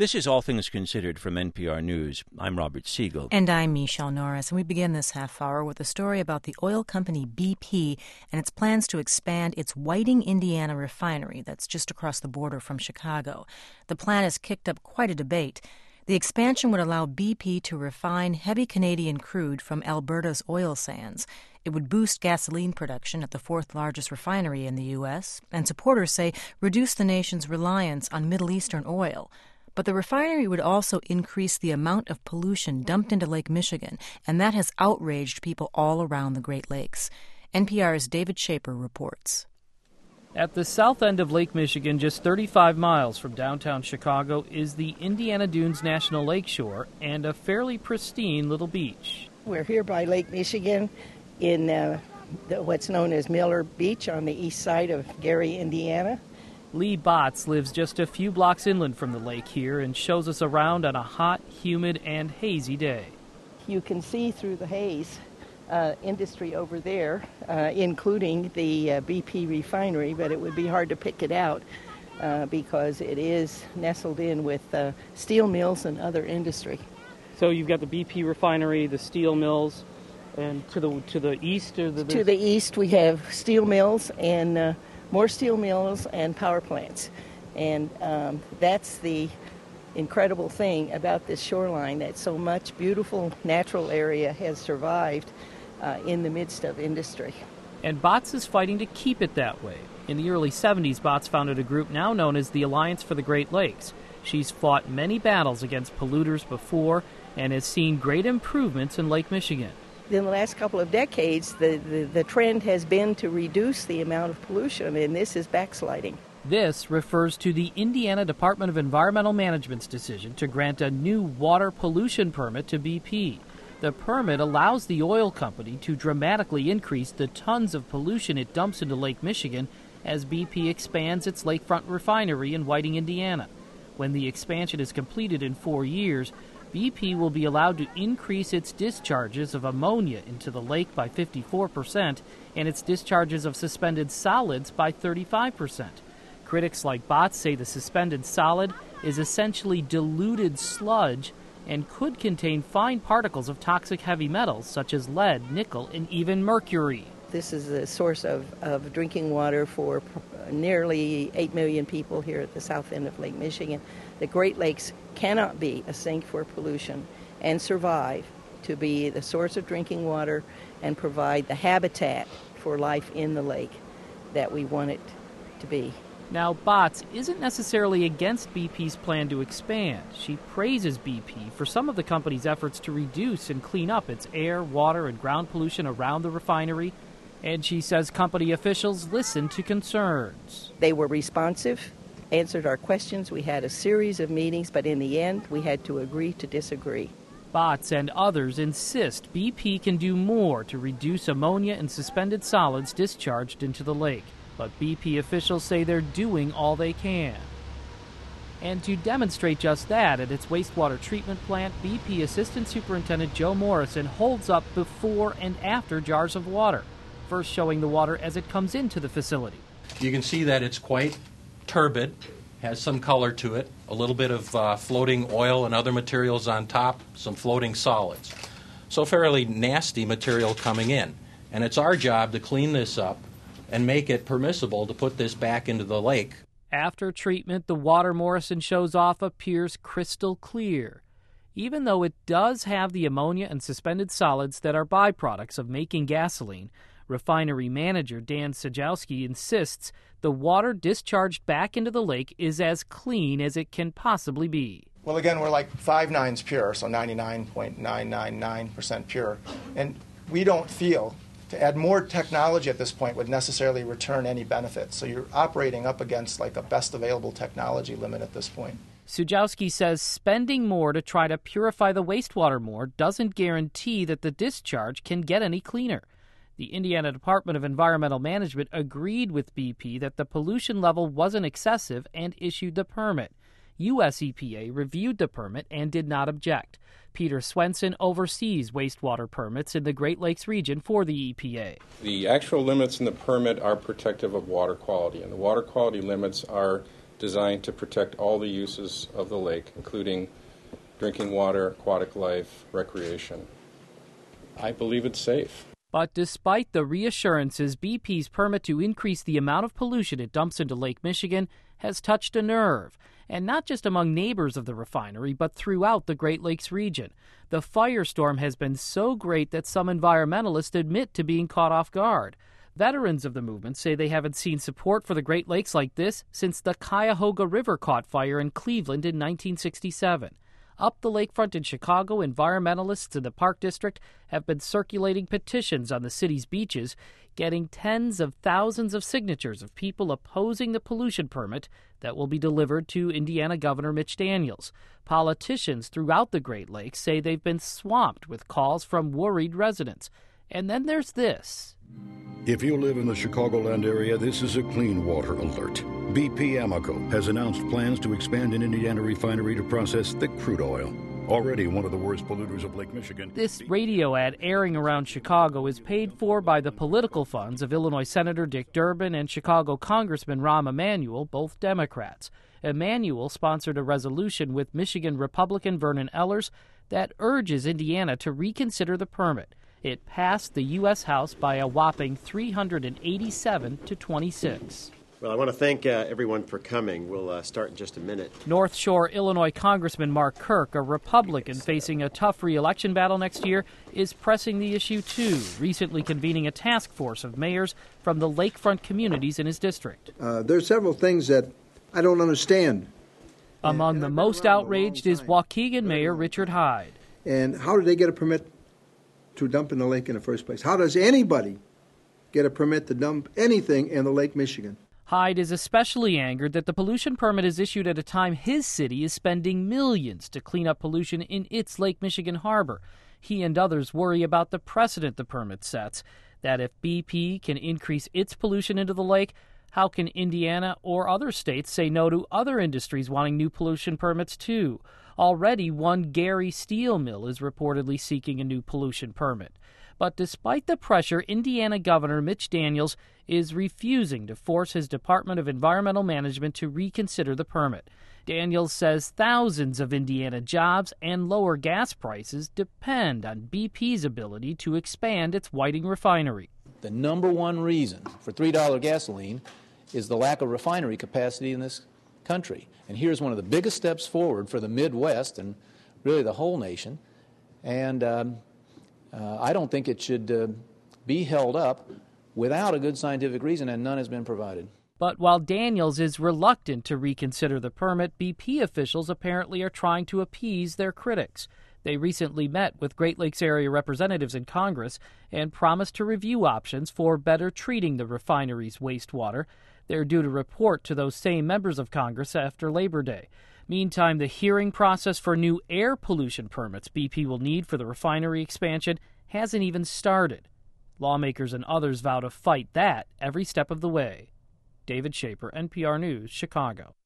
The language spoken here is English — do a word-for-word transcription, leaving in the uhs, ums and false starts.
This is All Things Considered from N P R News. I'm Robert Siegel. And I'm Michelle Norris. And we begin this half hour with a story about the oil company B P and its plans to expand its Whiting, Indiana refinery that's just across the border from Chicago. The plan has kicked up quite a debate. The expansion would allow B P to refine heavy Canadian crude from Alberta's oil sands. It would boost gasoline production at the fourth largest refinery in the U S, and supporters say reduce the nation's reliance on Middle Eastern oil. But the refinery would also increase the amount of pollution dumped into Lake Michigan, and that has outraged people all around the Great Lakes. N P R's David Shaper reports. At the south end of Lake Michigan, just thirty-five miles from downtown Chicago, is the Indiana Dunes National Lakeshore and a fairly pristine little beach. We're here by Lake Michigan in uh, the, what's known as Miller Beach on the east side of Gary, Indiana. Lee Botts lives just a few blocks inland from the lake here and shows us around on a hot, humid, and hazy day. You can see through the haze uh, industry over there, uh, including the uh, B P refinery, but it would be hard to pick it out uh, because it is nestled in with uh, steel mills and other industry. So you've got the B P refinery, the steel mills, and to the to the east? Or the, to the east we have steel mills and uh, more steel mills and power plants. And um, that's the incredible thing about this shoreline, that so much beautiful natural area has survived uh, in the midst of industry. And Botts is fighting to keep it that way. In the early seventies, Botts founded a group now known as the Alliance for the Great Lakes. She's fought many battles against polluters before and has seen great improvements in Lake Michigan. In the last couple of decades, the, the, the trend has been to reduce the amount of pollution, and this is backsliding. This refers to the Indiana Department of Environmental Management's decision to grant a new water pollution permit to B P. The permit allows the oil company to dramatically increase the tons of pollution it dumps into Lake Michigan as B P expands its lakefront refinery in Whiting, Indiana. When the expansion is completed in four years, B P will be allowed to increase its discharges of ammonia into the lake by fifty-four percent and its discharges of suspended solids by thirty-five percent. Critics like Botts say the suspended solid is essentially diluted sludge and could contain fine particles of toxic heavy metals such as lead, nickel, and even mercury. This is a source of, of drinking water for nearly eight million people here at the south end of Lake Michigan. The Great Lakes cannot be a sink for pollution and survive to be the source of drinking water and provide the habitat for life in the lake that we want it to be. Now, Botts isn't necessarily against B P's plan to expand. She praises B P for some of the company's efforts to reduce and clean up its air, water, and ground pollution around the refinery. And she says company officials listened to concerns. They were responsive, answered our questions. We had a series of meetings, but in the end, we had to agree to disagree. Botts and others insist B P can do more to reduce ammonia and suspended solids discharged into the lake. But B P officials say they're doing all they can. And to demonstrate just that, at its wastewater treatment plant, B P Assistant Superintendent Joe Morrison holds up before and after jars of water, first showing the water as it comes into the facility. You can see that it's quite turbid, has some color to it, a little bit of uh, floating oil and other materials on top, some floating solids. So fairly nasty material coming in. And it's our job to clean this up and make it permissible to put this back into the lake. After treatment, the water Morrison shows off appears crystal clear, even though it does have the ammonia and suspended solids that are byproducts of making gasoline. Refinery manager Dan Sajowski insists the water discharged back into the lake is as clean as it can possibly be. Well, again, we're like five nines pure, so ninety-nine point nine nine nine percent pure. And we don't feel to add more technology at this point would necessarily return any benefits. So you're operating up against like a best available technology limit at this point. Sajowski says spending more to try to purify the wastewater more doesn't guarantee that the discharge can get any cleaner. The Indiana Department of Environmental Management agreed with B P that the pollution level wasn't excessive and issued the permit. U S E P A reviewed the permit and did not object. Peter Swenson oversees wastewater permits in the Great Lakes region for the E P A. The actual limits in the permit are protective of water quality, and the water quality limits are designed to protect all the uses of the lake, including drinking water, aquatic life, recreation. I believe it's safe. But despite the reassurances, B P's permit to increase the amount of pollution it dumps into Lake Michigan has touched a nerve, and not just among neighbors of the refinery, but throughout the Great Lakes region. The firestorm has been so great that some environmentalists admit to being caught off guard. Veterans of the movement say they haven't seen support for the Great Lakes like this since the Cuyahoga River caught fire in Cleveland in nineteen sixty-seven. Up the lakefront in Chicago, environmentalists in the Park District have been circulating petitions on the city's beaches, getting tens of thousands of signatures of people opposing the pollution permit that will be delivered to Indiana Governor Mitch Daniels. Politicians throughout the Great Lakes say they've been swamped with calls from worried residents. And then there's this. If you live in the Chicagoland area, this is a clean water alert. B P Amoco has announced plans to expand an Indiana refinery to process thick crude oil. Already one of the worst polluters of Lake Michigan. This radio ad airing around Chicago is paid for by the political funds of Illinois Senator Dick Durbin and Chicago Congressman Rahm Emanuel, both Democrats. Emanuel sponsored a resolution with Michigan Republican Vernon Ehlers that urges Indiana to reconsider the permit. It passed the U S House by a whopping three hundred eighty-seven to twenty-six. Well, I want to thank uh, everyone for coming. We'll uh, start in just a minute. North Shore, Illinois Congressman Mark Kirk, a Republican facing a tough re-election battle next year, is pressing the issue too, recently convening a task force of mayors from the lakefront communities in his district. Uh, there are several things that I don't understand. Among the most outraged is Waukegan Mayor Richard Hyde. And how did they get a permit to dump in the lake in the first place? How does anybody get a permit to dump anything in the Lake Michigan? Hyde is especially angered that the pollution permit is issued at a time his city is spending millions to clean up pollution in its Lake Michigan harbor. He and others worry about the precedent the permit sets, that if B P can increase its pollution into the lake, how can Indiana or other states say no to other industries wanting new pollution permits too? Already, one Gary steel mill is reportedly seeking a new pollution permit. But despite the pressure, Indiana Governor Mitch Daniels is refusing to force his Department of Environmental Management to reconsider the permit. Daniels says thousands of Indiana jobs and lower gas prices depend on B P's ability to expand its Whiting refinery. The number one reason for three dollar gasoline is the lack of refinery capacity in this country. And here's one of the biggest steps forward for the Midwest and really the whole nation. And um, uh, I don't think it should uh, be held up without a good scientific reason, and none has been provided. But while Daniels is reluctant to reconsider the permit, B P officials apparently are trying to appease their critics. They recently met with Great Lakes area representatives in Congress and promised to review options for better treating the refinery's wastewater. They're due to report to those same members of Congress after Labor Day. Meantime, the hearing process for new air pollution permits B P will need for the refinery expansion hasn't even started. Lawmakers and others vow to fight that every step of the way. David Schaper, N P R News, Chicago.